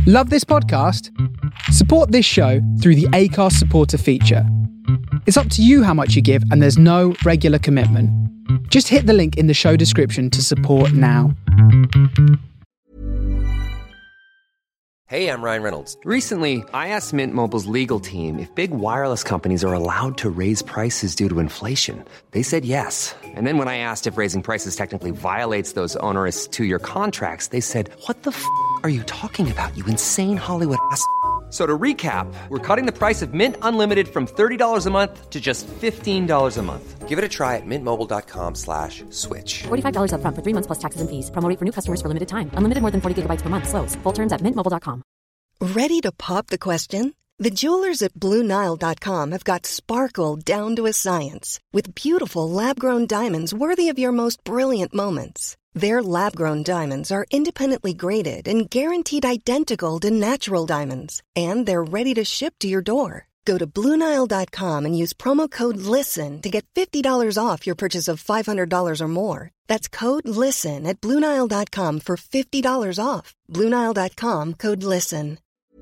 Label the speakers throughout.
Speaker 1: Love this podcast? Support this show through the Acast supporter feature. It's up to you how much you give, and there's no regular commitment. Just hit the link in the show description to support now.
Speaker 2: Hey, I'm Ryan Reynolds. Recently, I asked Mint Mobile's legal team if big wireless companies are allowed to raise prices due to inflation. They said yes. And then when I asked if raising prices technically violates those onerous two-year contracts, they said, "What the f*** are you talking about, you insane Hollywood ass?" So to recap, we're cutting the price of Mint Unlimited from $30 a month to just $15 a month. Give it a try at mintmobile.com/switch.
Speaker 3: $45 up front for 3 months plus taxes and fees. Promo rate for new customers for limited time. Unlimited more than 40 gigabytes per month. Slows full terms at mintmobile.com.
Speaker 4: Ready to pop the question? The jewelers at BlueNile.com have got sparkle down to a science with beautiful lab-grown diamonds worthy of your most brilliant moments. Their lab-grown diamonds are independently graded and guaranteed identical to natural diamonds, and they're ready to ship to your door. Go to BlueNile.com and use promo code LISTEN to get $50 off your purchase of $500 or more. That's code LISTEN at BlueNile.com for $50 off. BlueNile.com, code LISTEN.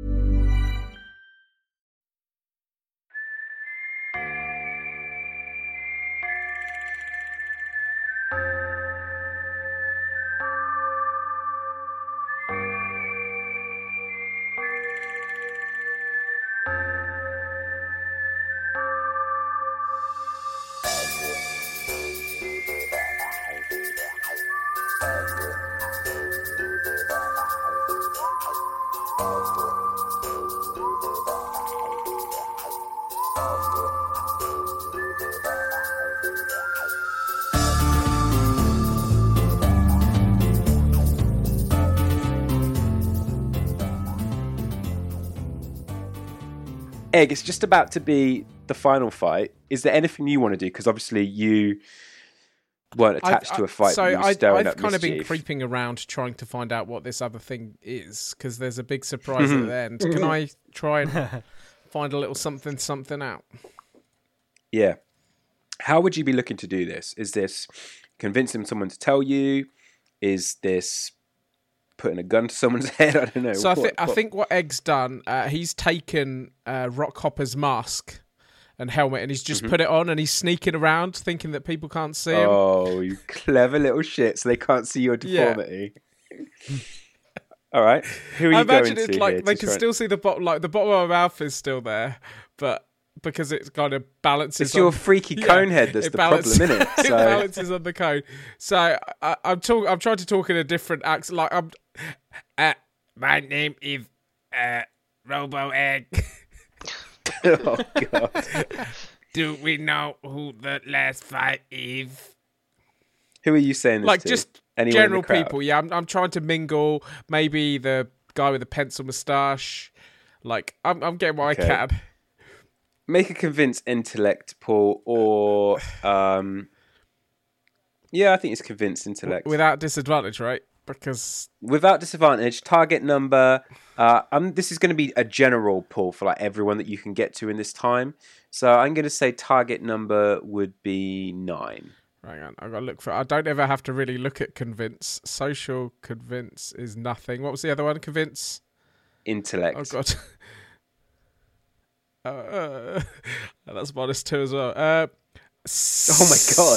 Speaker 5: Egg, it's just about to be the final fight. Is there anything you want to do? Because obviously you weren't attached to a fight.
Speaker 6: So
Speaker 5: you were
Speaker 6: I've
Speaker 5: stirring up
Speaker 6: kind of been
Speaker 5: mischief.
Speaker 6: creeping around trying to find out what this other thing is, because there's a big surprise at the end. Can I try and find a little something out?
Speaker 5: Yeah. How would you be looking to do this? Is this convincing someone to tell you? Is this putting a gun to someone's head? I don't know.
Speaker 6: So I think what Egg's done, he's taken Rockhopper's mask and helmet and he's just put it on and he's sneaking around thinking that people can't see him.
Speaker 5: Oh, you clever little shit! So they can't see your deformity. Yeah. All right. Who are you
Speaker 6: I imagine
Speaker 5: going
Speaker 6: it's
Speaker 5: to
Speaker 6: like
Speaker 5: here
Speaker 6: they
Speaker 5: to
Speaker 6: can
Speaker 5: try
Speaker 6: still see the bottom. Like the bottom of my mouth is still there, but because it kind of balances.
Speaker 5: It's your freaky cone head that's the problem, isn't it?
Speaker 6: It balances on the cone. So I'm trying to talk in a different accent. Like my name is Robo Egg.
Speaker 5: Oh God.
Speaker 6: Do we know who the last fight is?
Speaker 5: Who are you saying this
Speaker 6: like
Speaker 5: to?
Speaker 6: Just
Speaker 5: Anyone
Speaker 6: general
Speaker 5: in the crowd?
Speaker 6: people. Yeah, I'm trying to mingle. Maybe the guy with the pencil moustache. Like I'm getting what I can.
Speaker 5: Make a convince intellect, Paul, or yeah, I think it's convince intellect
Speaker 6: without disadvantage, right? Because
Speaker 5: without disadvantage, target number. This is going to be a general pull for like everyone that you can get to in this time. So I'm going to say target number would be 9.
Speaker 6: Hang on, I've got to look for it. I don't ever have to really look at convince. Social convince is nothing. What was the other one? Convince?
Speaker 5: Intellect.
Speaker 6: Oh, God. That's -2 as well. Oh,
Speaker 5: my God.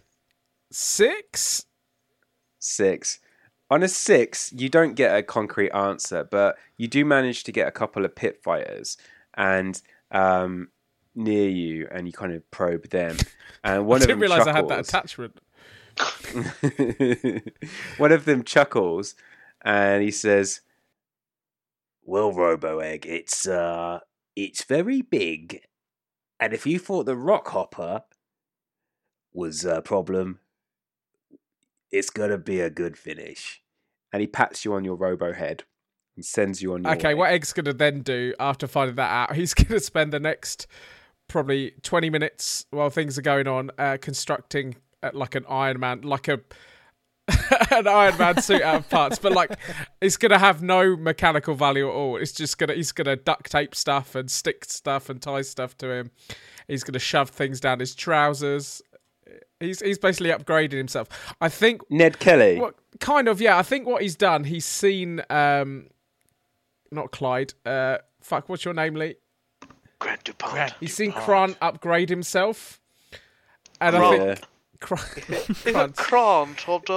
Speaker 6: 6?
Speaker 5: 6. On a 6, you don't get a concrete answer, but you do manage to get a couple of pit fighters and near you, and you kind of probe them. And one
Speaker 6: I didn't realise I had that
Speaker 5: chuckles.
Speaker 6: attachment.
Speaker 5: One of them chuckles, and he says, "Well, Robo Egg, it's very big, and if you thought the Rockhopper was a problem, it's gonna be a good finish." And he pats you on your robo head and sends you on your way.
Speaker 6: What Egg's gonna then do after finding that out, he's gonna spend the next probably 20 minutes while things are going on constructing like an Iron Man, like an Iron Man suit out of parts, but like it's gonna have no mechanical value at all. It's just he's gonna duct tape stuff and stick stuff and tie stuff to him. He's gonna shove things down his trousers. He's basically upgrading himself. I think
Speaker 5: Ned Kelly.
Speaker 6: I think what he's done, he's seen not Clyde. What's your name, Lee?
Speaker 7: Grant DuPont.
Speaker 6: He's seen Kron upgrade himself, and
Speaker 7: Kron.
Speaker 6: I think
Speaker 7: Kron,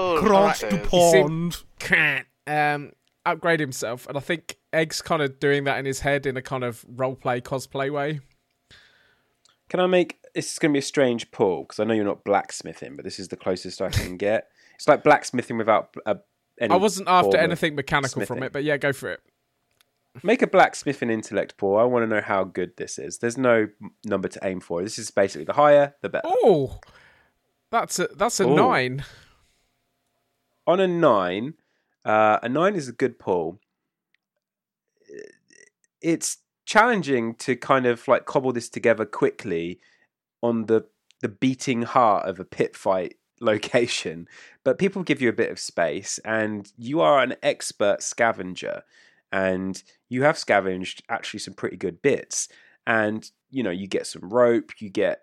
Speaker 6: upgrade himself, and I think Egg's kind of doing that in his head in a kind of roleplay cosplay way.
Speaker 5: Can I make... This is going to be a strange pull, because I know you're not blacksmithing, but this is the closest I can get. It's like blacksmithing without any...
Speaker 6: I wasn't after
Speaker 5: form of
Speaker 6: anything mechanical from
Speaker 5: smithing.
Speaker 6: it, but yeah, go for it.
Speaker 5: Make a blacksmithing intellect pull. I want to know how good this is. There's no number to aim for. This is basically the higher, the better.
Speaker 6: Oh, that's a 9.
Speaker 5: On a 9 is a good pull. It's challenging to kind of like cobble this together quickly on the beating heart of a pit fight location, but people give you a bit of space, and you are an expert scavenger, and you have scavenged actually some pretty good bits, and you get some rope, you get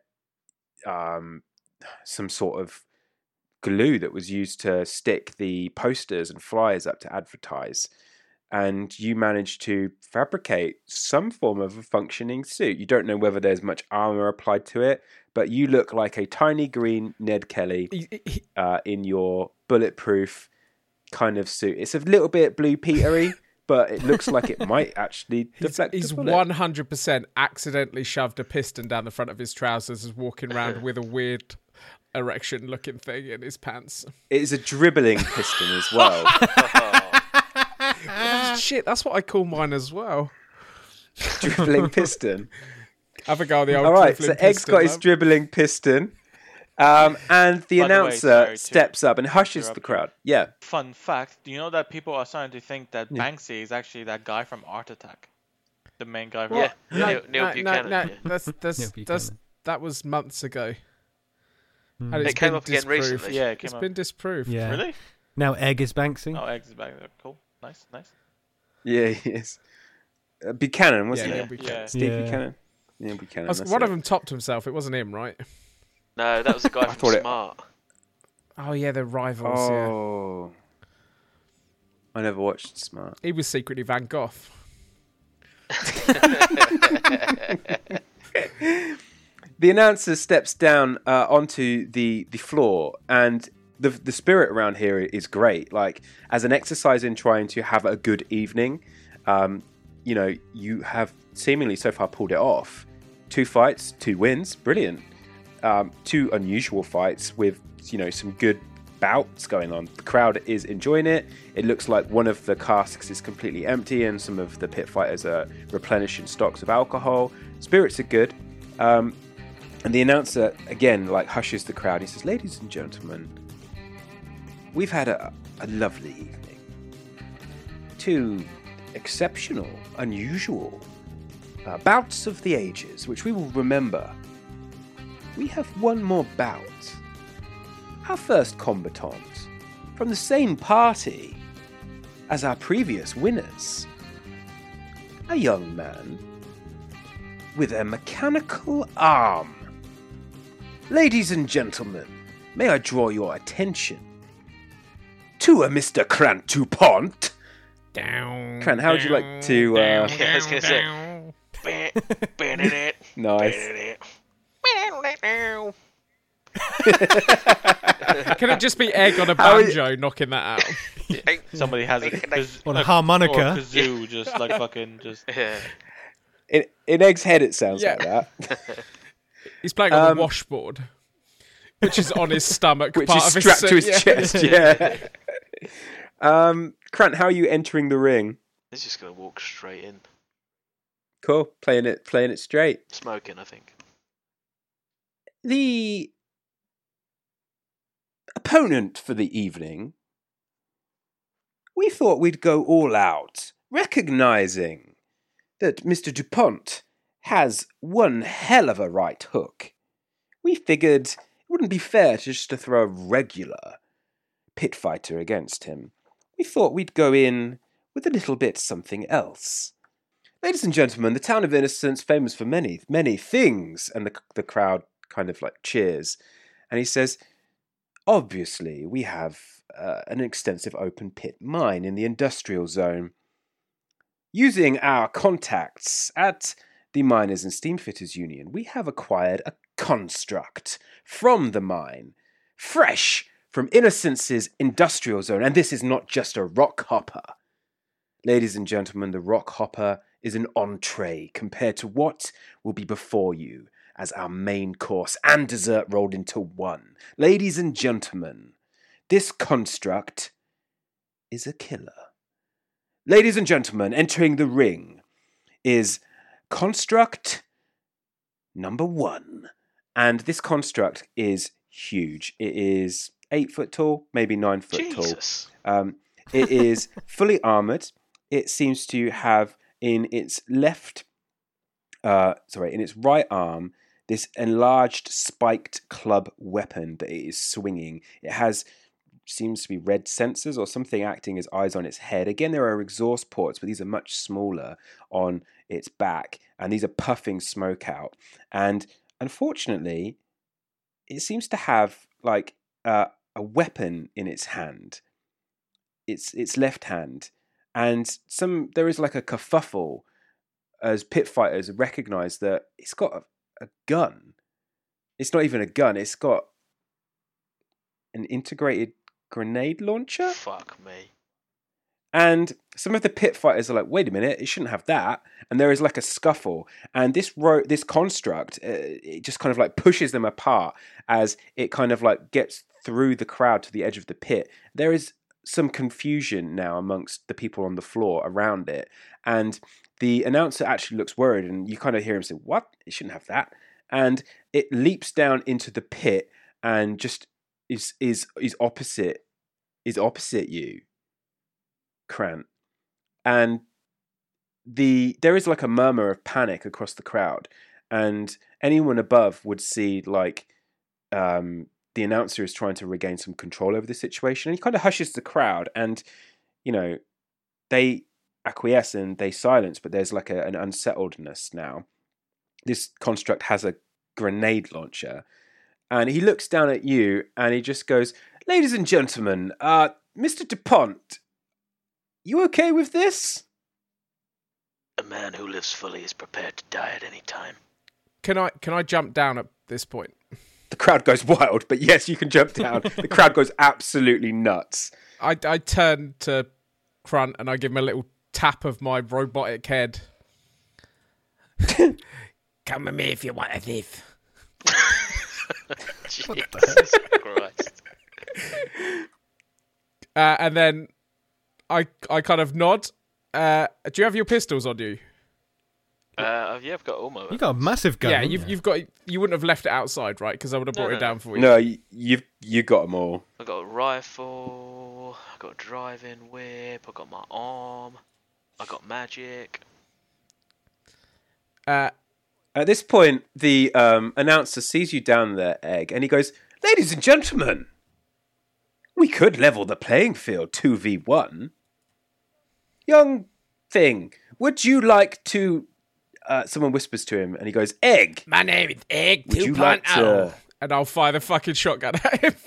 Speaker 5: some sort of glue that was used to stick the posters and flyers up to advertise, and you managed to fabricate some form of a functioning suit. You don't know whether there's much armor applied to it, but you look like a tiny green Ned Kelly in your bulletproof kind of suit. It's a little bit Blue Petery, but it looks like it might actually deflect
Speaker 6: He's
Speaker 5: a bullet.
Speaker 6: 100% accidentally shoved a piston down the front of his trousers as walking around with a weird erection-looking thing in his pants.
Speaker 5: It is a dribbling piston as well.
Speaker 6: Shit, that's what I call mine as well.
Speaker 5: Dribbling piston.
Speaker 6: Have a go at the old
Speaker 5: All right, so
Speaker 6: dribbling
Speaker 5: Egg's
Speaker 6: piston,
Speaker 5: got his
Speaker 6: love.
Speaker 5: dribbling piston, and the
Speaker 8: By the way,
Speaker 5: announcer
Speaker 8: sorry to
Speaker 5: steps up and hushes the
Speaker 8: interrupt you.
Speaker 5: crowd. Yeah.
Speaker 8: Fun fact: do you know that people are starting to think that Banksy is actually that guy from Art Attack, the main guy from?
Speaker 7: Yeah,
Speaker 6: No,
Speaker 7: Neil Buchanan.
Speaker 6: no,
Speaker 7: yeah.
Speaker 6: that was months ago. And
Speaker 7: It
Speaker 6: it's
Speaker 7: came
Speaker 6: been
Speaker 7: up again
Speaker 6: disproved.
Speaker 7: recently.
Speaker 8: Yeah, it came
Speaker 6: It's
Speaker 8: up.
Speaker 6: been disproved.
Speaker 9: Yeah.
Speaker 8: Really?
Speaker 9: Now Egg is Banksy.
Speaker 8: Oh, Eggs is back there. Cool. Nice.
Speaker 5: Yeah, he is. Buchanan, wasn't
Speaker 6: Yeah,
Speaker 5: it?
Speaker 6: Neil Buchanan.
Speaker 8: Yeah.
Speaker 5: Steve
Speaker 9: Yeah.
Speaker 5: Buchanan? Neil Buchanan. that's
Speaker 6: One
Speaker 5: it.
Speaker 6: of them topped himself. It wasn't him, right?
Speaker 7: No, that was the guy
Speaker 5: thought
Speaker 7: from
Speaker 5: it-
Speaker 7: Smart.
Speaker 6: Oh, yeah, they're rivals. Yeah.
Speaker 5: Oh. I never watched Smart.
Speaker 6: He was secretly Van Gogh.
Speaker 5: The announcer steps down onto the floor, and the spirit around here is great. Like, as an exercise in trying to have a good evening, you have seemingly so far pulled it off. 2 fights, 2 wins, brilliant. 2 unusual fights with some good bouts going on. The crowd is enjoying it. It looks like one of the casks is completely empty, and some of the pit fighters are replenishing stocks of alcohol. Spirits are good. And the announcer, again, hushes the crowd. He says, "Ladies and gentlemen, we've had a lovely evening. 2 exceptional, unusual bouts of the ages, which we will remember. We have one more bout. Our first combatant, from the same party as our previous winners. A young man with a mechanical arm. Ladies and gentlemen, may I draw your attention to a Mr. Grant DuPont?"
Speaker 6: Down.
Speaker 5: Grant, how would you like to...
Speaker 7: Yeah, I was going to say.
Speaker 5: Nice.
Speaker 6: Can it just be Egg on a banjo knocking that out?
Speaker 8: Somebody has
Speaker 9: On a harmonica.
Speaker 8: or a kazoo, just like fucking just.
Speaker 7: Yeah.
Speaker 5: In Egg's head, it sounds
Speaker 6: Yeah.
Speaker 5: like that.
Speaker 6: He's playing on the washboard, which is on his stomach,
Speaker 5: Which
Speaker 6: part
Speaker 5: is
Speaker 6: of
Speaker 5: strapped to
Speaker 6: his
Speaker 5: his chest, yeah. Grant, how are you entering the ring?
Speaker 7: He's just going to walk straight in.
Speaker 5: Cool, playing it straight.
Speaker 7: Smoking, I think.
Speaker 5: The opponent for the evening, we thought we'd go all out, recognizing that Mr. DuPont has one hell of a right hook. We figured it wouldn't be fair just to throw a regular pit fighter against him. We thought we'd go in with a little bit something else. Ladies and gentlemen, the town of Innocence, famous for many, many things, and the crowd kind of cheers. And he says, obviously, we have an extensive open pit mine in the industrial zone. Using our contacts at the Miners and Steamfitters Union, we have acquired a construct from the mine, fresh from Innocence's industrial zone, and this is not just a rock hopper. Ladies and gentlemen, the rock hopper is an entree compared to what will be before you as our main course and dessert rolled into one. Ladies and gentlemen, this construct is a killer. Ladies and gentlemen, entering the ring is construct number 1. And this construct is huge. It is 8 foot tall, maybe 9 foot tall. It is fully armored. It seems to have in its right arm, this enlarged spiked club weapon that it is swinging. It seems to be red sensors or something acting as eyes on its head. Again, there are exhaust ports, but these are much smaller on its back, and these are puffing smoke out. And unfortunately, it seems to have like a weapon in its hand. Its left hand. And there is like a kerfuffle as pit fighters recognize that it's got a gun. It's not even a gun. It's got an integrated grenade launcher.
Speaker 7: Fuck me.
Speaker 5: And some of the pit fighters are like, wait a minute, it shouldn't have that. And there is like a scuffle. And this construct, it just kind of like pushes them apart as it kind of like gets through the crowd to the edge of the pit. There is some confusion now amongst the people on the floor around it. And the announcer actually looks worried, and you kind of hear him say, what? It shouldn't have that. And it leaps down into the pit and just is opposite you, Krant. And there is like a murmur of panic across the crowd, and anyone above would see like the announcer is trying to regain some control over the situation, and he kind of hushes the crowd, and they acquiesce and they silence, but there's like an unsettledness now. This construct has a grenade launcher, and he looks down at you and he just goes, ladies and gentlemen, Mr. DuPont, you okay with this?
Speaker 7: A man who lives fully is prepared to die at any time.
Speaker 6: Can I jump down at this point?
Speaker 5: The crowd goes wild, but yes, you can jump down. The crowd goes absolutely nuts.
Speaker 6: I turn to Krant and I give him a little tap of my robotic head. Come with me if you want to live.
Speaker 7: Jesus Christ.
Speaker 6: And then I kind of nod. Do you have your pistols on you?
Speaker 7: Yeah, I've got all my weapons.
Speaker 9: You got a massive gun.
Speaker 6: Yeah, you've got. You wouldn't have left it outside, right? Because I would have brought it down for you.
Speaker 5: No, you got them all.
Speaker 7: I got a rifle. I got a driving whip. I got my arm. I got magic.
Speaker 5: At this point, the announcer sees you down there, Egg, and he goes, ladies and gentlemen, we could level the playing field 2v1. Young thing, would you like to... someone whispers to him, and he goes, Egg!
Speaker 6: My name is Egg 2.0.
Speaker 5: Would you like to...
Speaker 6: And I'll fire the fucking shotgun at him.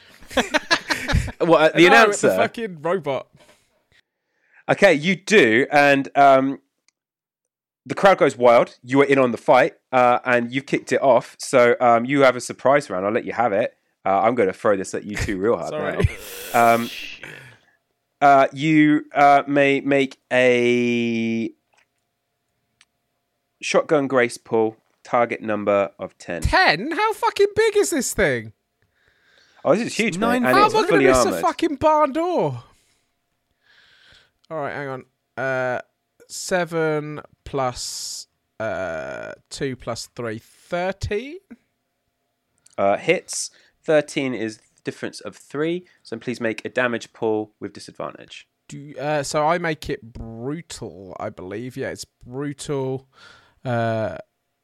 Speaker 5: What, the announcer?
Speaker 6: The fucking robot.
Speaker 5: Okay, you do, and the crowd goes wild. You were in on the fight, and you've kicked it off, so you have a surprise round. I'll let you have it. I'm going to throw this at you two real hard now. You may make a shotgun grace pull, target number of 10.
Speaker 6: 10? How fucking big is this thing?
Speaker 5: Oh, this is huge, mate. And
Speaker 6: How
Speaker 5: it's
Speaker 6: am I going
Speaker 5: fully
Speaker 6: to miss
Speaker 5: armored.
Speaker 6: a fucking barn door? All right, hang on. 7 plus 2 plus 3, 13?
Speaker 5: Hits. 13 is the difference of 3, so please make a damage pull with disadvantage.
Speaker 6: So I make it brutal, I believe. Yeah, it's brutal. And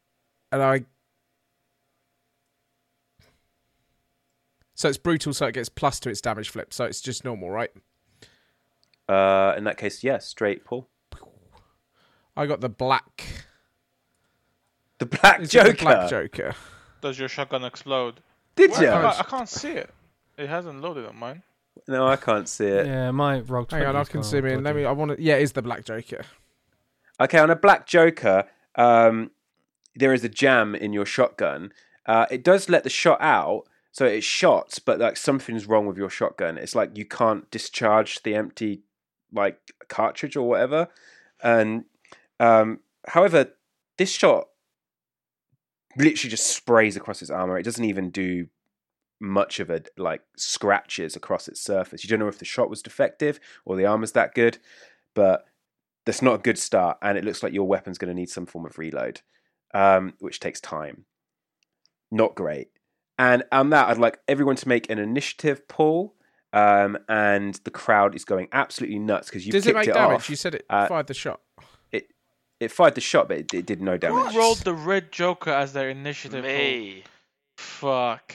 Speaker 6: so it's brutal, so it gets plus to its damage flip. So it's just normal, right?
Speaker 5: In that case, yes, straight pull.
Speaker 6: I got the black.
Speaker 5: The Black Joker.
Speaker 6: The Black Joker.
Speaker 8: Does your shotgun explode?
Speaker 5: Did
Speaker 8: What?
Speaker 5: you?
Speaker 8: I can't see it. It hasn't loaded on mine.
Speaker 5: No, I can't see it.
Speaker 9: Yeah, my roll 20.
Speaker 6: Hang on, I can zoom in. I want to. Yeah, it is the Black Joker.
Speaker 5: Okay, on a Black Joker, there is a jam in your shotgun. It does let the shot out, so it shots, but like something's wrong with your shotgun. It's like you can't discharge the empty like cartridge or whatever. And however, this shot literally just sprays across its armor. It doesn't even do much of it, like scratches across its surface. You don't know if the shot was defective or the armor's that good, but that's not a good start, and it looks like your weapon's going to need some form of reload, which takes time. Not great. And on that, I'd like everyone to make an initiative pull, and the crowd is going absolutely nuts because you kicked it off.
Speaker 6: Does it make damage? You said it fired the shot.
Speaker 5: It fired the shot, but it did no damage.
Speaker 8: Who rolled the red Joker as their initiative?
Speaker 7: Me.
Speaker 8: Fuck.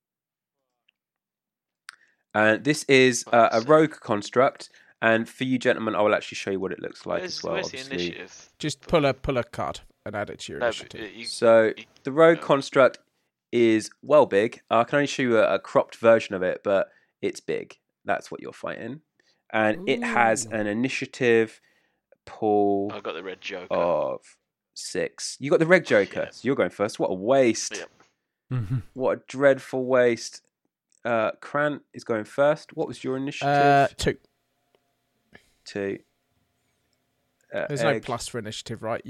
Speaker 5: This is a rogue construct, and for you gentlemen, I will actually show you what it looks like as well.
Speaker 7: Where's the
Speaker 5: Obviously,
Speaker 7: initiative?
Speaker 6: Just pull a card and add it to your initiative.
Speaker 5: So the rogue construct is well big. I can only show you a cropped version of it, but it's big. That's what you're fighting, and it has an initiative pull.
Speaker 7: I got the red Joker
Speaker 5: of 6. You got the red Joker, so you're going first. What a waste!
Speaker 7: Yep.
Speaker 5: What a dreadful waste. Krant is going first. What was your initiative?
Speaker 6: 2.
Speaker 5: 2.
Speaker 6: There's no plus for initiative, right?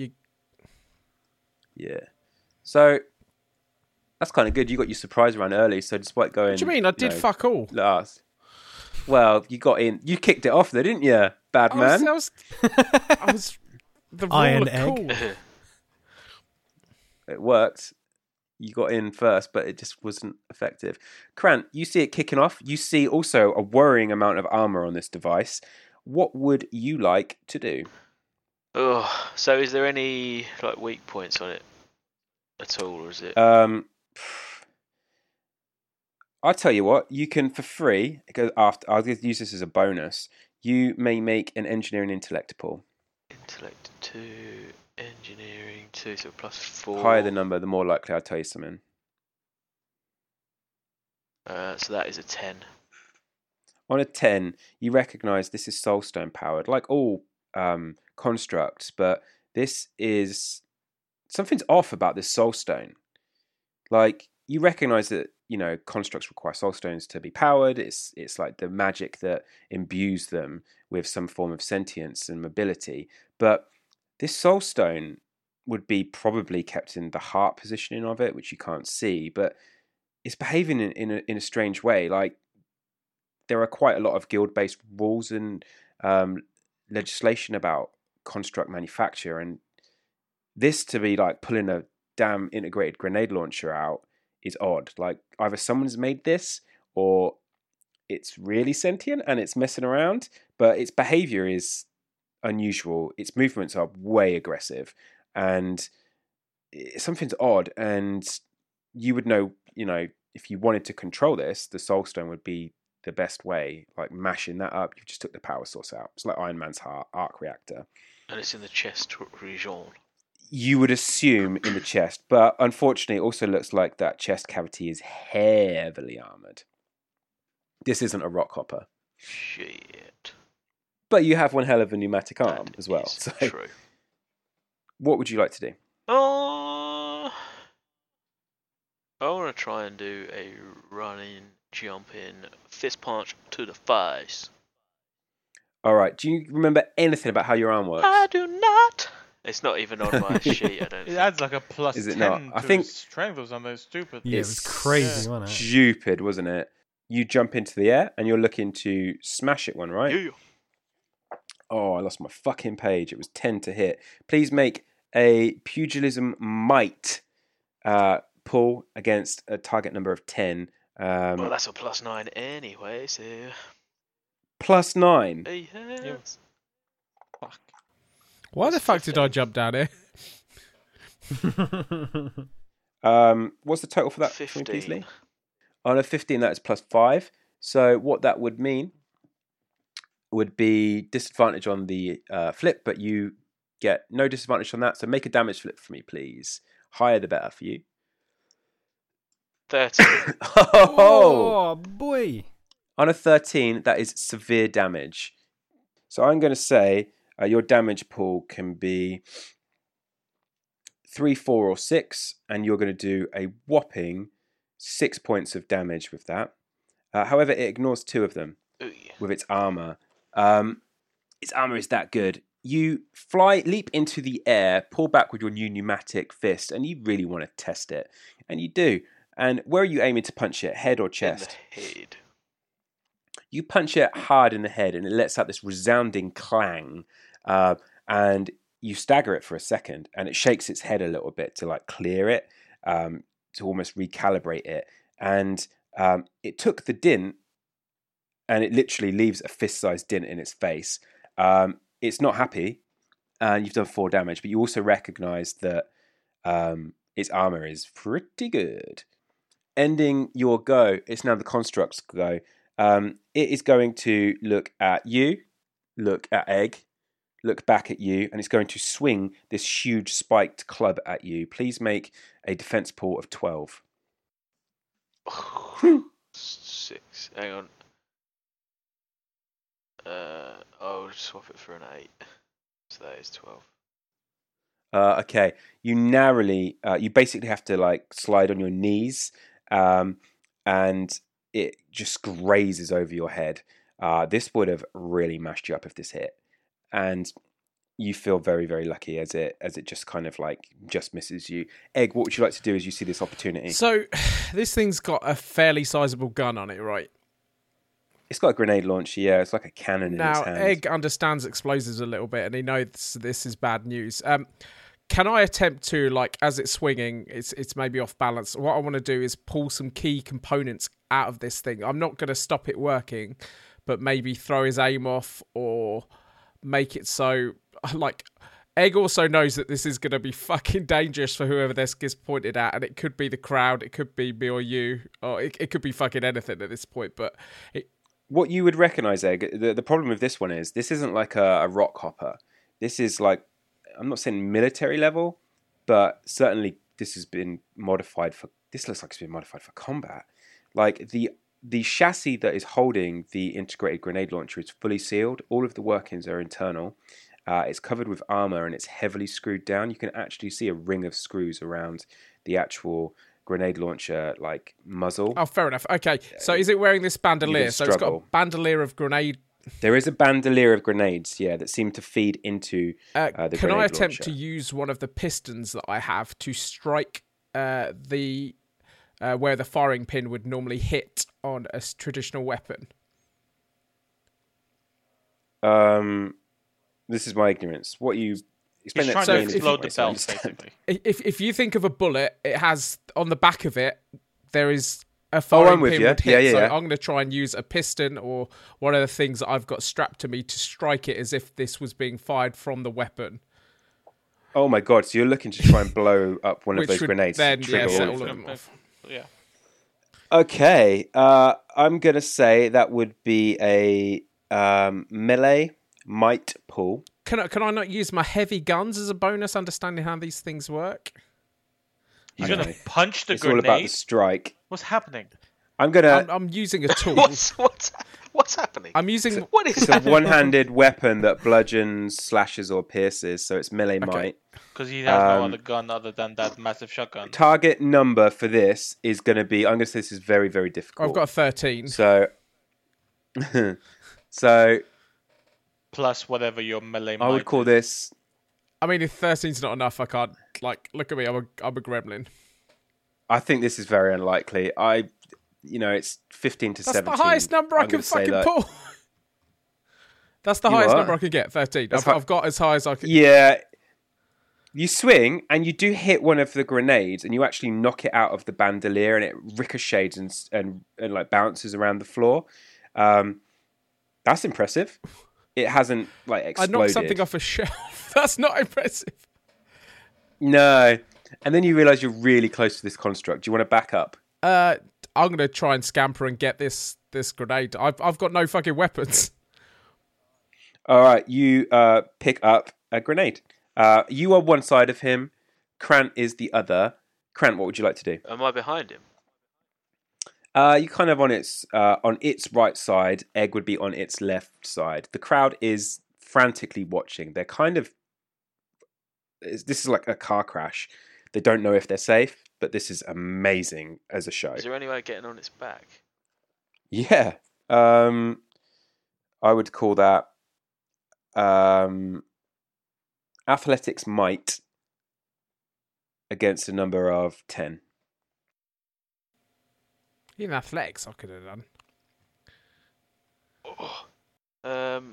Speaker 5: Yeah. So that's kind of good. You got your surprise round early, so despite going...
Speaker 6: What do you mean? I did fuck all.
Speaker 5: Last. Well, you got in. You kicked it off though, didn't you? Bad man.
Speaker 6: I was the
Speaker 9: Iron
Speaker 6: rule of
Speaker 9: egg.
Speaker 6: cool.
Speaker 5: It worked. You got in first, but it just wasn't effective. Krant, you see it kicking off. You see also a worrying amount of armor on this device. What would you like to do?
Speaker 7: Oh, so is there any like weak points on it at all, or is it?
Speaker 5: I'll tell you what. You can for free. Because after I'll use this as a bonus. You may make an engineering intellect pull.
Speaker 7: Intellect 2, engineering 2, so +4.
Speaker 5: Higher the number, the more likely I'll tell you something.
Speaker 7: So that is a 10.
Speaker 5: On a 10, you recognise this is Soulstone powered, like all constructs, but this is... Something's off about this Soulstone. Like, you recognise that, constructs require Soulstones to be powered. It's like the magic that imbues them with some form of sentience and mobility. But this Soulstone would be probably kept in the heart positioning of it, which you can't see, but it's behaving in a strange way. Like, there are quite a lot of guild-based rules and legislation about construct manufacture, and this to be like pulling a damn integrated grenade launcher out is odd. Like, either someone's made this or it's really sentient and it's messing around, but its behavior is unusual. Its movements are way aggressive and something's odd, and you would know, if you wanted to control this, the Soulstone would be the best way, like mashing that up. You've just took the power source out. It's like Iron Man's arc reactor.
Speaker 7: And it's in the chest region.
Speaker 5: You would assume in the chest, but unfortunately it also looks like that chest cavity is heavily armoured. This isn't a rock hopper.
Speaker 7: Shit.
Speaker 5: But you have one hell of a pneumatic arm
Speaker 7: That
Speaker 5: as well.
Speaker 7: is
Speaker 5: So
Speaker 7: true.
Speaker 5: what would you like to do?
Speaker 7: I want to try and do a running, jumping, fist punch to the face.
Speaker 5: Alright, do you remember anything about how your arm works?
Speaker 7: I do not. It's not even on my sheet, I don't
Speaker 8: It
Speaker 7: think.
Speaker 8: adds like a plus
Speaker 5: Is it
Speaker 8: 10
Speaker 5: not? I think-
Speaker 8: strength or something stupid.
Speaker 9: Yeah, it was crazy, wasn't it?
Speaker 5: Stupid, wasn't it? You jump into the air and you're looking to smash it one, right?
Speaker 7: Yeah.
Speaker 5: Oh, I lost my fucking page. It was 10 to hit. Please make a pugilism might pull against a target number of 10.
Speaker 7: Well, that's a +9 anyway, so...
Speaker 5: +9.
Speaker 7: Yes.
Speaker 8: Fuck.
Speaker 6: Why the fuck did I jump down here?
Speaker 5: What's the total for that?
Speaker 7: 15.
Speaker 5: For me, please, Lee? On a 15, that is +5. So what that would mean would be disadvantage on the flip, but you get no disadvantage on that. So make a damage flip for me, please. Higher the better for you.
Speaker 7: 30.
Speaker 9: Oh, boy.
Speaker 5: On a 13, that is severe damage. So I'm going to say Your damage pool can be 3, 4, or 6, and you're going to do a whopping 6 points of damage with that. However, it ignores 2 of them with its armor. Its armor is that good. You leap into the air, pull back with your new pneumatic fist, and you really want to test it. And you do. And where are you aiming to punch it? Head or chest?
Speaker 7: In the head.
Speaker 5: You punch it hard in the head, and it lets out this resounding clang. And you stagger it for a second, and it shakes its head a little bit to like clear it, to almost recalibrate it. And it took the dint, and it literally leaves a fist-sized dint in its face. It's not happy, and you've done 4 damage, but you also recognize that its armor is pretty good. Ending your go, it's now the construct's go. It is going to look at you, look at Egg, look back at you, and it's going to swing this huge spiked club at you. Please make a defense pool of 12.
Speaker 7: 6. Hang on. I'll swap it for an 8. So that is 12.
Speaker 5: Okay. You narrowly, you basically have to like slide on your knees, and it just grazes over your head. This would have really mashed you up if this hit, and you feel very, very lucky as it just kind of like just misses you. Egg, what would you like to do as you see this opportunity?
Speaker 6: So, this thing's got a fairly sizable gun on it, right?
Speaker 5: It's got a grenade launcher, yeah. It's like a cannon in its
Speaker 6: Now,
Speaker 5: hand.
Speaker 6: Egg understands explosives a little bit, and he knows this is bad news. Can I attempt to, like, as it's swinging, it's maybe off balance. What I want to do is pull some key components out of this thing. I'm not going to stop it working, but maybe throw his aim off or make it so, like, Egg also knows that this is going to be fucking dangerous for whoever this gets pointed at, and it could be the crowd, it could be me or you, or it could be fucking anything at this point, but...
Speaker 5: What you would recognise, Egg, the problem with this one is, this isn't like a rock hopper. This is like, I'm not saying military level, but certainly this has been modified for, this looks like it's been modified for combat. Like the chassis that is holding the integrated grenade launcher is fully sealed. All of the workings are internal. It's covered with armor and it's heavily screwed down. You can actually see a ring of screws around the actual grenade launcher like muzzle.
Speaker 6: Oh, fair enough. Okay, so is it wearing this bandolier? So it's got a bandolier of grenade.
Speaker 5: There is a bandolier of grenades, yeah, that seem to feed into the grenade launcher.
Speaker 6: Can I attempt to use one of the pistons that I have to strike where the firing pin would normally hit on a traditional weapon?
Speaker 5: This is my ignorance. What you explain
Speaker 8: He's
Speaker 5: that
Speaker 8: trying
Speaker 5: to
Speaker 8: to
Speaker 5: me
Speaker 8: explode the belt, basically.
Speaker 6: If you think of a bullet, it has on the back of it there is a firing pin would hit.
Speaker 5: Yeah.
Speaker 6: So I'm going to try and use a piston or one of the things that I've got strapped to me to strike it as if this was being fired from the weapon.
Speaker 5: Oh my god! So you're looking to try and blow up one of
Speaker 6: Which
Speaker 5: those
Speaker 6: would
Speaker 5: grenades?
Speaker 6: then,
Speaker 5: to trigger
Speaker 6: set
Speaker 5: all
Speaker 6: all
Speaker 5: of
Speaker 6: of
Speaker 5: them.
Speaker 6: them off.
Speaker 8: Yeah.
Speaker 5: Okay, I'm gonna say that would be a melee might pull.
Speaker 6: Can I not use my heavy guns as a bonus, understanding how these things work?
Speaker 8: You're gonna punch the
Speaker 5: It's
Speaker 8: grenade?
Speaker 5: all about the strike.
Speaker 8: What's happening?
Speaker 6: I'm using a tool.
Speaker 7: What's happening?
Speaker 6: I'm using...
Speaker 7: What is
Speaker 5: It's a one-handed weapon that bludgeons, slashes, or pierces, so it's melee might.
Speaker 8: Because he has no other gun other than that massive shotgun.
Speaker 5: Target number for this is going to be, I'm going to say this is very, very difficult.
Speaker 6: I've got a 13.
Speaker 5: So,
Speaker 8: Plus whatever your melee might
Speaker 5: I would call this...
Speaker 6: I mean, if 13's not enough, I can't... Like, look at me, I'm a gremlin.
Speaker 5: I think this is very unlikely. It's 15 to 17.
Speaker 6: That's the highest number I can fucking pull. That's the highest number I can get, 13. I've got as high as I can.
Speaker 5: Yeah. You swing, and you do hit one of the grenades, and you actually knock it out of the bandolier, and it ricochets and like bounces around the floor. That's impressive. It hasn't like exploded.
Speaker 6: I knocked something off a shelf. That's not impressive.
Speaker 5: No. And then you realise you're really close to this construct. Do you want to back up?
Speaker 6: I'm going to try and scamper and get this grenade. I've got no fucking weapons.
Speaker 5: All right, you pick up a grenade. You are one side of him. Krant is the other. Krant, what would you like to do?
Speaker 7: Am I behind him?
Speaker 5: You kind of on its right side. Egg would be on its left side. The crowd is frantically watching. They're kind of... This is like a car crash. They don't know if they're safe, but this is amazing as a show.
Speaker 7: Is there any way of getting on its back?
Speaker 5: Yeah. I would call that athletics might against a number of 10.
Speaker 6: Even athletics, I could have done.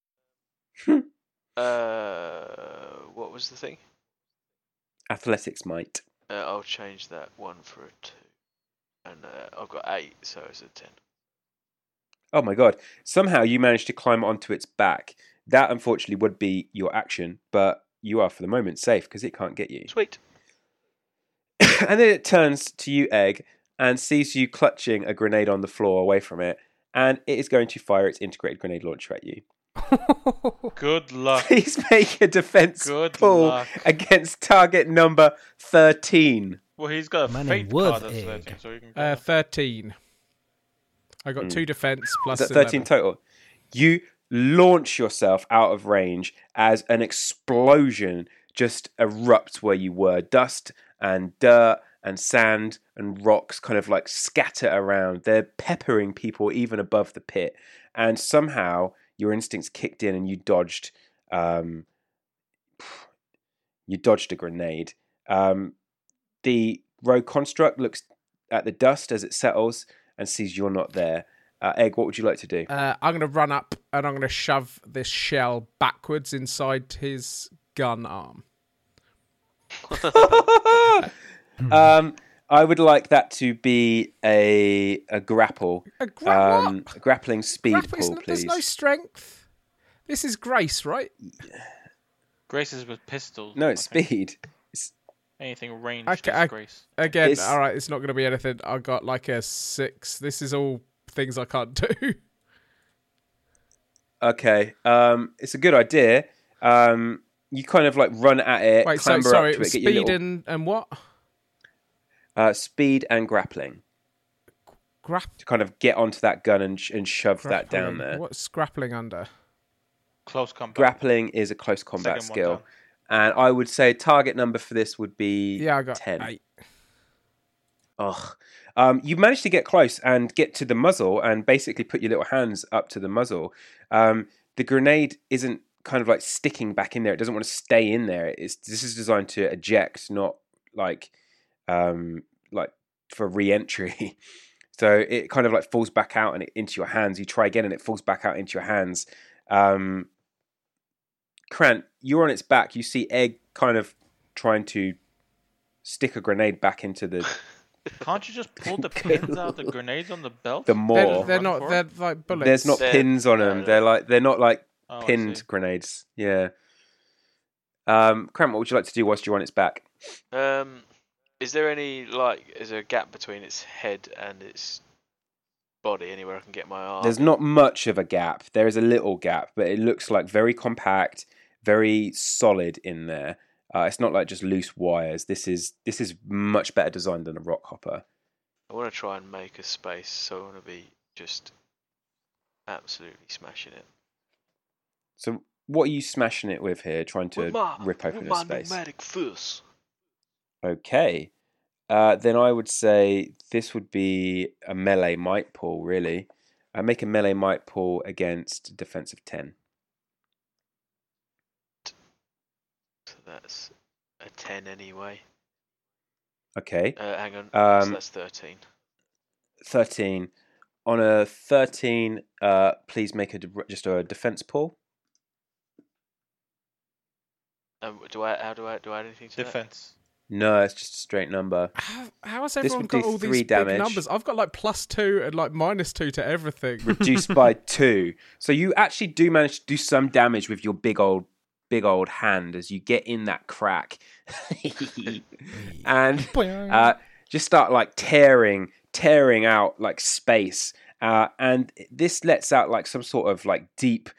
Speaker 7: What was the thing?
Speaker 5: Athletics might.
Speaker 7: I'll change that 1 for a 2. And I've got 8, so it's a 10.
Speaker 5: Oh my god. Somehow you managed to climb onto its back. That unfortunately would be your action, but you are for the moment safe because it can't get you.
Speaker 7: Sweet.
Speaker 5: And then it turns to you, Egg, and sees you clutching a grenade on the floor away from it, and it is going to fire its integrated grenade launcher at you.
Speaker 8: Good luck.
Speaker 5: Please make a defense pull against target number 13.
Speaker 8: Well, he's got a fate card that's 13, so you can
Speaker 6: 13. I got 2 defense plus
Speaker 5: Is that 13 total? You launch yourself out of range as an explosion just erupts where you were. Dust and dirt and sand and rocks kind of like scatter around. They're peppering people even above the pit. And somehow your instincts kicked in and you dodged a grenade. The rogue construct looks at the dust as it settles and sees you're not there. Egg, what would you like to do?
Speaker 6: I'm going to run up and I'm going to shove this shell backwards inside his gun arm.
Speaker 5: I would like that to be a grapple.
Speaker 6: A
Speaker 5: grappling speed pull, please.
Speaker 6: There's no strength. This is Grace, right?
Speaker 8: Grace is with pistols.
Speaker 5: No, it's speed.
Speaker 8: Anything ranged is Grace.
Speaker 6: Again, all right, it's not going to be anything. I got like a 6. This is all things I can't do.
Speaker 5: Okay, it's a good idea. You kind of like run at it, clamber up to it,
Speaker 6: speed
Speaker 5: get your little...
Speaker 6: and what?
Speaker 5: Speed and grappling. To kind of get onto that gun and shove that down there.
Speaker 6: What's grappling under?
Speaker 8: Close combat.
Speaker 5: Grappling is a close combat skill. And I would say target number for this would be
Speaker 6: I got
Speaker 5: 10.
Speaker 6: 8.
Speaker 5: Ugh. You managed to get close and get to the muzzle and basically put your little hands up to the muzzle. The grenade isn't kind of like sticking back in there. It doesn't want to stay in there. This is designed to eject, not like for re-entry. So it kind of like falls back out and into your hands. You try again and it falls back out into your hands. Krant, you're on its back. You see Egg kind of trying to stick a grenade back into the...
Speaker 8: Can't you just pull the pins out of the grenades on the belt?
Speaker 6: They're not. They're like bullets.
Speaker 5: There's not pins on them. They're not like pinned grenades. Yeah. Krant, what would you like to do whilst you're on its back?
Speaker 7: Is there any is there a gap between its head and its body anywhere I can get my arm?
Speaker 5: There's not much of a gap. There is a little gap, but it looks like very compact, very solid in there. It's not like just loose wires. This is much better designed than a rock hopper.
Speaker 7: I want to try and make a space, so I want to be just absolutely smashing it.
Speaker 5: So what are you smashing it with here, trying to rip open a space?
Speaker 7: Pneumatic fist.
Speaker 5: Okay. Then I would say this would be a melee might pull, really. Make a melee might pull against defense of 10.
Speaker 7: So that's a 10 anyway.
Speaker 5: Okay.
Speaker 7: Hang on. So that's 13.
Speaker 5: 13. On a 13, please make just a defense pull.
Speaker 7: Do I add anything to
Speaker 8: defense?
Speaker 5: No, it's just a straight number.
Speaker 6: How has everyone got all these big numbers? I've got like +2 and like -2 to everything.
Speaker 5: Reduced by 2. So you actually do manage to do some damage with your big old hand as you get in that crack. And just start like tearing out like space. And this lets out like some sort of like deep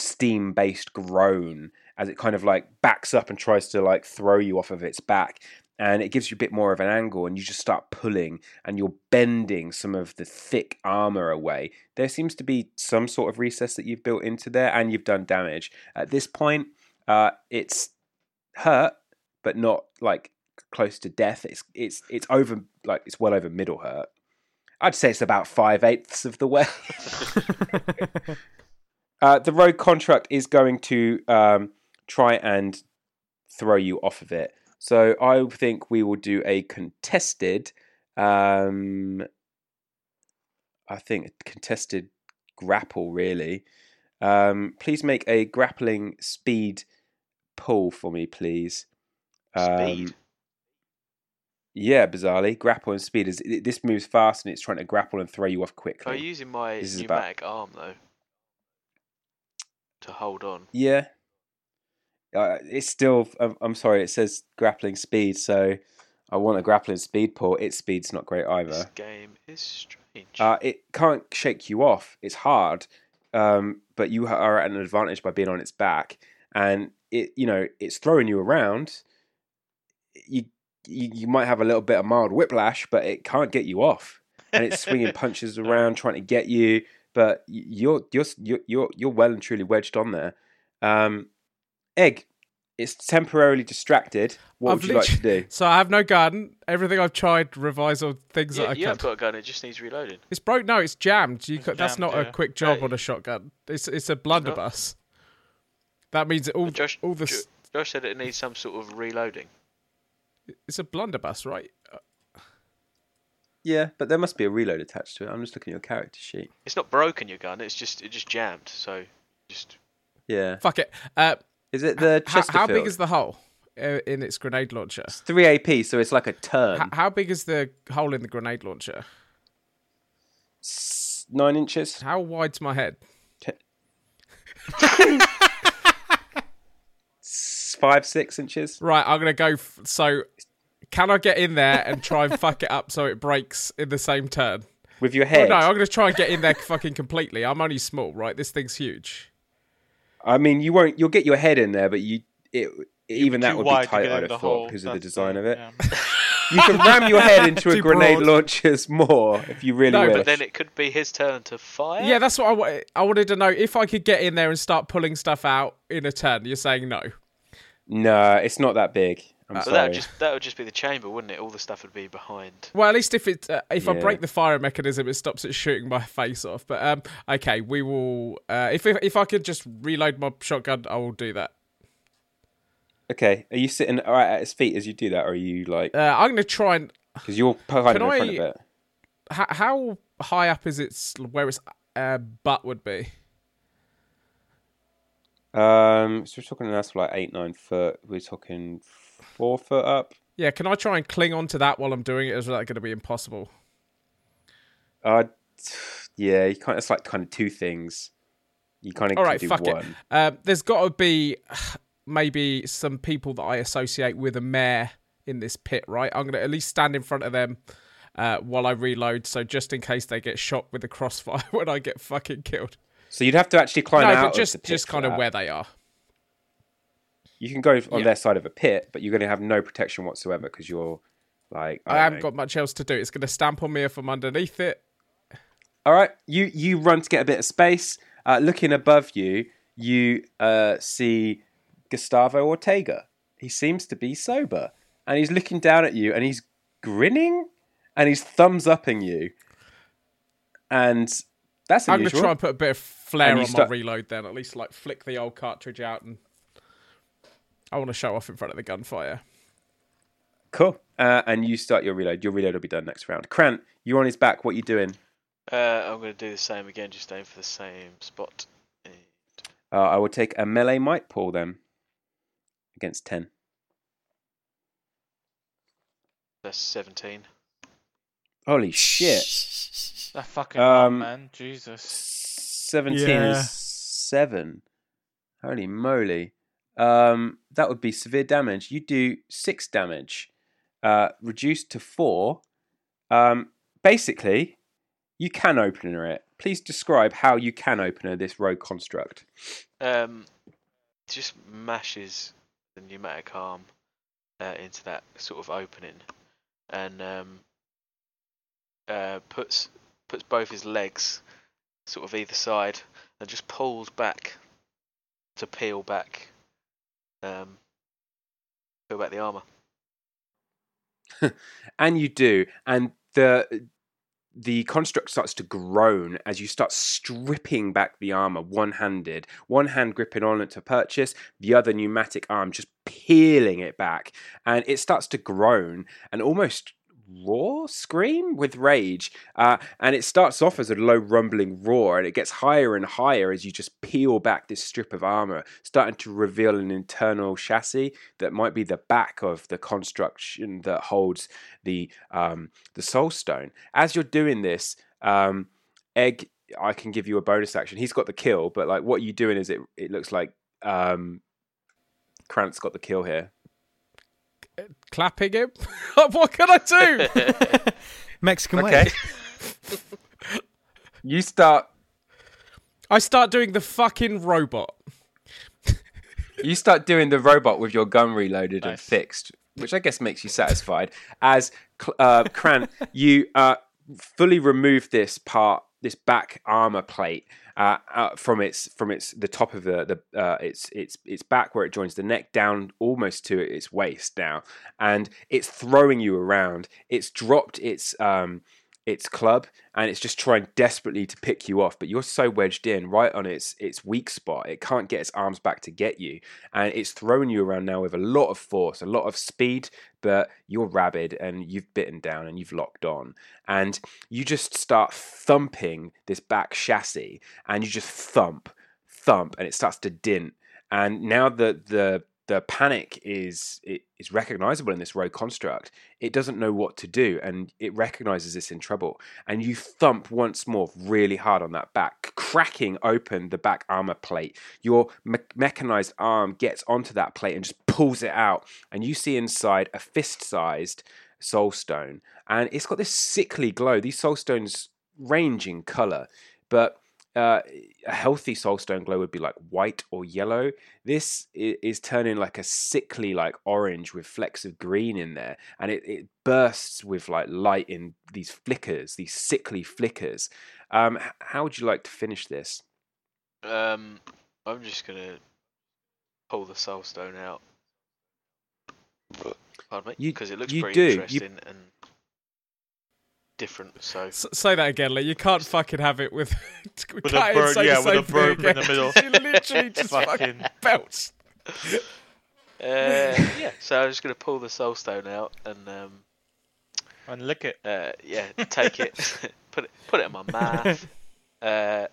Speaker 5: steam-based groan as it kind of like backs up and tries to like throw you off of its back. and it gives you a bit more of an angle, and you just start pulling, and you're bending some of the thick armor away. There seems to be some sort of recess that you've built into there, and you've done damage. At this point, it's hurt, but not like close to death. It's over, like it's well over middle hurt. I'd say it's about 5/8 of the way. The rogue construct is going to try and throw you off of it. So I think we will do a contested, contested grapple, really. Please make a grappling speed pull for me, please.
Speaker 7: Speed?
Speaker 5: Yeah, bizarrely. Grapple and speed. This moves fast and it's trying to grapple and throw you off quickly.
Speaker 7: I'm using my pneumatic arm, though, to hold on.
Speaker 5: Yeah. It's still... I'm sorry, it says grappling speed, so I want a grappling speed pull. Its speed's not great either.
Speaker 7: This game is strange.
Speaker 5: It can't shake you off. It's hard, but you are at an advantage by being on its back, and it's throwing you around. You might have a little bit of mild whiplash, but it can't get you off, and it's swinging punches around trying to get you. But you're well and truly wedged on there. Egg, it's temporarily distracted. What would you like to do?
Speaker 6: So I have no gun. Everything I've tried, revise all things that I
Speaker 7: you
Speaker 6: can.
Speaker 7: have got a gun. It just needs reloading.
Speaker 6: It's broke. No, it's jammed. That's
Speaker 8: jammed,
Speaker 6: not a quick job on a shotgun. It's a blunderbuss. That means
Speaker 7: Josh said it needs some sort of reloading.
Speaker 6: It's a blunderbuss, right?
Speaker 5: Yeah, but there must be a reload attached to it. I'm just looking at your character sheet.
Speaker 7: It's not broken, your gun. It just jammed. So just
Speaker 6: fuck it.
Speaker 5: Is it the Chesterfield?
Speaker 6: How big is the hole in its grenade launcher?
Speaker 5: It's 3 AP, so it's like a turn.
Speaker 6: How big is the hole in the grenade launcher?
Speaker 5: 9 inches.
Speaker 6: How wide's my head?
Speaker 5: 5-6 inches.
Speaker 6: Right, I'm gonna go. So, can I get in there and try and fuck it up so it breaks in the same turn
Speaker 5: with your head?
Speaker 6: Well, no, I'm gonna try and get in there fucking completely. I'm only small, right? This thing's huge.
Speaker 5: I mean, you won't. You'll get your head in there, but even that would be tight. I'd have thought because of the design of it. Yeah. You can ram your head into a grenade launchers more if you really wish.
Speaker 7: But then it could be his turn to fire.
Speaker 6: Yeah, that's what I wanted to know. If I could get in there and start pulling stuff out in a turn, you're saying no?
Speaker 5: No, it's not that big. I'm sorry.
Speaker 7: That would just be the chamber, wouldn't it? All the stuff would be behind.
Speaker 6: Well, at least if I break the fire mechanism, it stops it shooting my face off. But okay, we will. If I could just reload my shotgun, I will do that.
Speaker 5: Okay, are you sitting right at his feet as you do that, or are you like?
Speaker 6: I'm going to try and.
Speaker 5: Because you're hiding in front of it.
Speaker 6: How high up is where its butt would be?
Speaker 5: So we're talking that's like 8-9 foot. We're talking 4 foot up.
Speaker 6: Yeah, can I try and cling onto that while I'm doing it? Or is that going to be impossible?
Speaker 5: Yeah, you can't. It's like kind of two things. You kind of can do one.
Speaker 6: There's got to be maybe some people that I associate with a mayor in this pit, right? I'm going to at least stand in front of them while I reload, so just in case they get shot with a crossfire when I get fucking killed.
Speaker 5: So you'd have to actually climb out
Speaker 6: but
Speaker 5: of the pit.
Speaker 6: Just kind of where they are.
Speaker 5: You can go on their side of a pit, but you're going to have no protection whatsoever because you're like...
Speaker 6: I haven't got much else to do. It's going to stamp on me if I'm underneath it.
Speaker 5: All right. You run to get a bit of space. Looking above you, you see Gustavo Ortega. He seems to be sober. And he's looking down at you and he's grinning and he's thumbs-upping you. And... That's unusual.
Speaker 6: I'm going to try and put a bit of flair on my reload then, at least like flick the old cartridge out, and I want to show off in front of the gunfire.
Speaker 5: Cool. And you start your reload. Your reload will be done next round. Krant, you're on his back. What are you doing?
Speaker 7: I'm going to do the same again, just aim for the same spot.
Speaker 5: I will take a melee might pull then against 10.
Speaker 7: That's 17.
Speaker 5: Holy shit.
Speaker 8: That fucking man, Jesus.
Speaker 5: 17 is 7. Holy moly. That would be severe damage. You do 6 damage, reduced to 4. Basically, you can opener it. Please describe how you can opener this rogue construct.
Speaker 7: Just mashes the pneumatic arm into that sort of opening, and puts both his legs sort of either side and just pulls back to peel back the armor.
Speaker 5: And you do, and the construct starts to groan as you start stripping back the armor one-handed, one hand gripping on it to purchase, the other pneumatic arm just peeling it back, and it starts to groan and almost scream with rage, and it starts off as a low rumbling roar, and it gets higher and higher as you just peel back this strip of armor, starting to reveal an internal chassis that might be the back of the construction that holds the Soul Stone. As you're doing this, Egg, I can give you a bonus action. He's got the kill, but like what you're doing is it looks like Krant's got the kill here.
Speaker 6: Clapping him? What can I do?
Speaker 9: Mexican way.
Speaker 6: I start doing the fucking robot.
Speaker 5: You start doing the robot with your gun reloaded and fixed, which I guess makes you satisfied. As Krant, you fully remove this back armor plate from the top of its back where it joins the neck down almost to its waist now, and it's throwing you around. It's dropped its club, and it's just trying desperately to pick you off, but you're so wedged in right on its weak spot, it can't get its arms back to get you, and it's throwing you around now with a lot of force, a lot of speed, but you're rabid and you've bitten down and you've locked on, and you just start thumping this back chassis, and you just thump, and it starts to dint, and now the panic is recognizable in this rogue construct. It doesn't know what to do, and it recognizes it's in trouble. And you thump once more really hard on that back, cracking open the back armor plate. Your mechanized arm gets onto that plate and just pulls it out. And you see inside a fist-sized soul stone. And it's got this sickly glow. These soul stones range in color, but a healthy soulstone glow would be like white or yellow. This is turning like a sickly like orange with flecks of green in there, and it bursts with like light in these flickers, these sickly flickers. How would you like to finish this?
Speaker 7: I'm just gonna pull the soulstone out. Pardon me, because it looks pretty interesting and different. So
Speaker 6: say that again, Lee. You can't fucking have it with
Speaker 8: a bird, with a bird in the middle.
Speaker 6: She literally just fucking belts.
Speaker 7: So I'm just gonna pull the soulstone out
Speaker 8: and lick it.
Speaker 7: Take it, put it in my mouth, and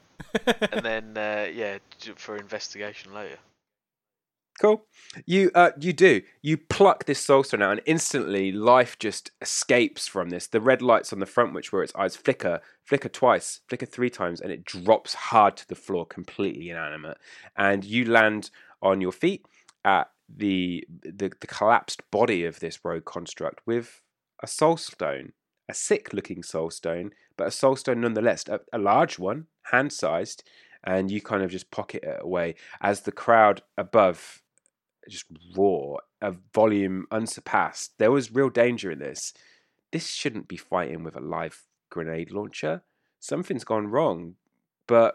Speaker 7: then for investigation later.
Speaker 5: Cool. You pluck this soulstone out, and instantly life just escapes from this. The red lights on the front, which were its eyes, flicker twice, flicker 3 times, and it drops hard to the floor, completely inanimate. And you land on your feet at the collapsed body of this rogue construct with a soulstone, a sick-looking soulstone, but a soulstone nonetheless, a large one, hand-sized, and you kind of just pocket it away as the crowd above just roar, a volume unsurpassed. There was real danger in this. This shouldn't be fighting with a live grenade launcher. Something's gone wrong, but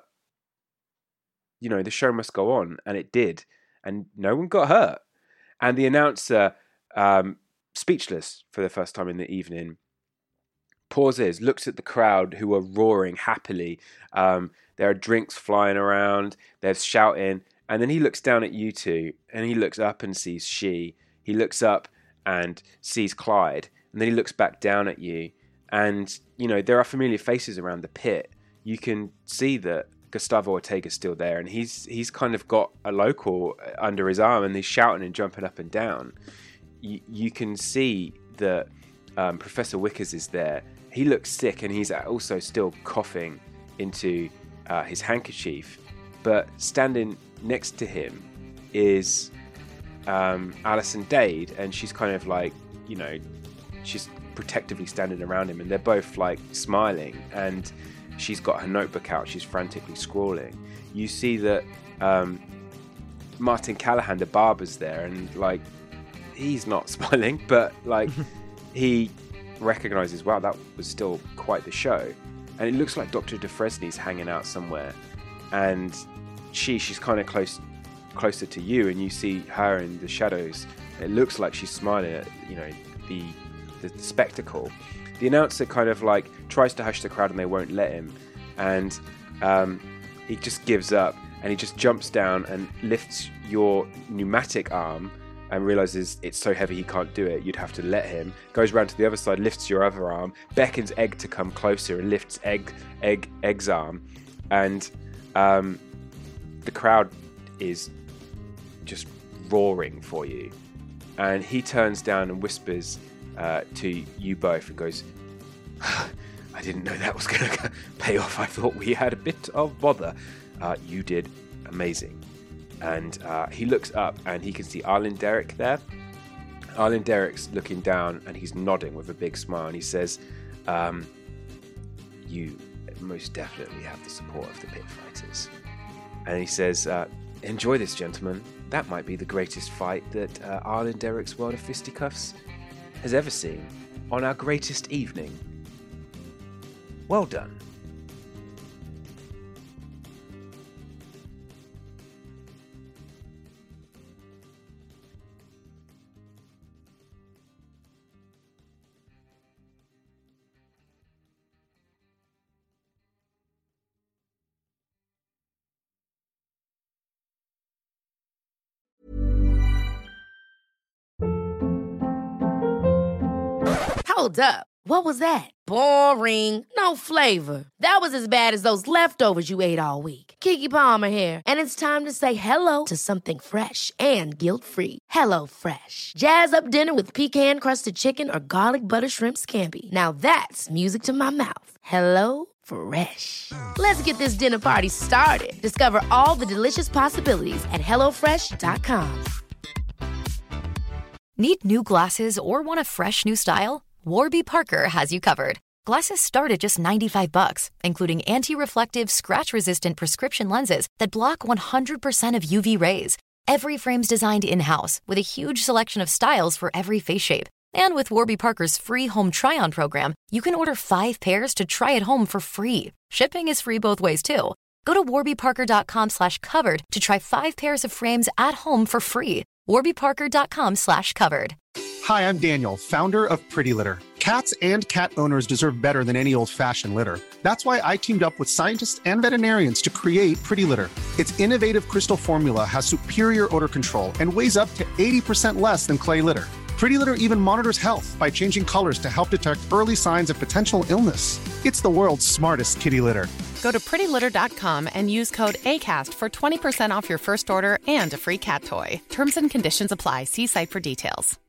Speaker 5: the show must go on, and it did, and no one got hurt. And the announcer, speechless for the first time in the evening, pauses, looks at the crowd who are roaring happily. There are drinks flying around, there's shouting, and then he looks down at you two, and he looks up and sees She. He looks up and sees Clyde, and then he looks back down at you, and there are familiar faces around the pit. You can see that Gustavo Ortega's still there, and he's kind of got a local under his arm, and he's shouting and jumping up and down. You can see that Professor Wickers is there. He looks sick, and he's also still coughing into his handkerchief. But standing next to him is Alison Dade, and she's kind of like, she's protectively standing around him, and they're both like smiling, and she's got her notebook out, she's frantically scrawling. You see that Martin Callahan, the barber's there, and like he's not smiling, but like he recognizes, wow, that was still quite the show. And it looks like Dr. Defresni's hanging out somewhere, and she's kind of closer to you, and you see her in the shadows. It looks like she's smiling at, you know, the spectacle. The announcer kind of like tries to hush the crowd, and they won't let him, and he just gives up, and he just jumps down and lifts your pneumatic arm and realizes it's so heavy he can't do it. You'd have to let him. Goes around to the other side, lifts your other arm, beckons Egg to come closer, and lifts Egg's arm, and the crowd is just roaring for you. And he turns down and whispers to you both and goes, I didn't know that was going to pay off. I thought we had a bit of bother. You did amazing. And he looks up and he can see Arlen Derrick there. Arlen Derrick's looking down and he's nodding with a big smile, and he says, you most definitely have the support of the pit fighters. And he says, enjoy this, gentlemen. That might be the greatest fight that Arlen Derrick's World of Fisticuffs has ever seen on our greatest evening. Well done.
Speaker 10: Hold up. What was that? Boring. No flavor. That was as bad as those leftovers you ate all week. Keke Palmer here, and it's time to say hello to something fresh and guilt-free. HelloFresh. Jazz up dinner with pecan-crusted chicken or garlic butter shrimp scampi. Now that's music to my mouth. HelloFresh. Let's get this dinner party started. Discover all the delicious possibilities at HelloFresh.com.
Speaker 11: Need new glasses or want a fresh new style? Warby Parker has you covered. Glasses start at just $95, including anti-reflective, scratch-resistant prescription lenses that block 100% of UV rays. Every frame's designed in-house with a huge selection of styles for every face shape. And with Warby Parker's free home try-on program, you can order 5 pairs to try at home for free. Shipping is free both ways, too. Go to warbyparker.com/covered to try 5 pairs of frames at home for free. warbyparker.com/covered.
Speaker 12: Hi, I'm Daniel, founder of Pretty Litter. Cats and cat owners deserve better than any old-fashioned litter. That's why I teamed up with scientists and veterinarians to create Pretty Litter. Its innovative crystal formula has superior odor control and weighs up to 80% less than clay litter. Pretty Litter even monitors health by changing colors to help detect early signs of potential illness. It's the world's smartest kitty litter.
Speaker 13: Go to prettylitter.com and use code ACAST for 20% off your first order and a free cat toy. Terms and conditions apply. See site for details.